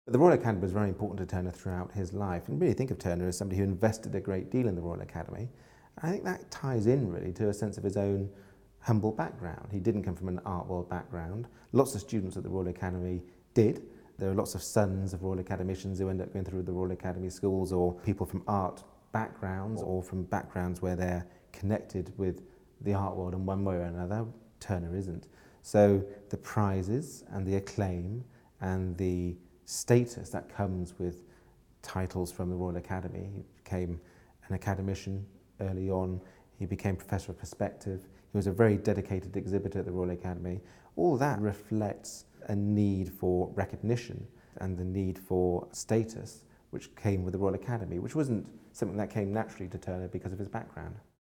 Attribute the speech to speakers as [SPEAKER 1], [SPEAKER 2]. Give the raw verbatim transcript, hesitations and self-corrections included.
[SPEAKER 1] The Royal Academy was very important to Turner throughout his life, and really think of Turner as somebody who invested a great deal in the Royal Academy. I think that ties in really to a sense of his own humble background. He didn't come from an art world background. Lots of students at the Royal Academy did. There are lots of sons of Royal Academicians who end up going through the Royal Academy schools, or people from art backgrounds or from backgrounds where they're connected with the art world in one way or another. Turner isn't. So the prizes and the acclaim and the status that comes with titles from the Royal Academy. He became an academician early on. He became Professor of Perspective. He was a very dedicated exhibitor at the Royal Academy. All that reflects a need for recognition and the need for status which came with the Royal Academy, which wasn't something that came naturally to Turner because of his background.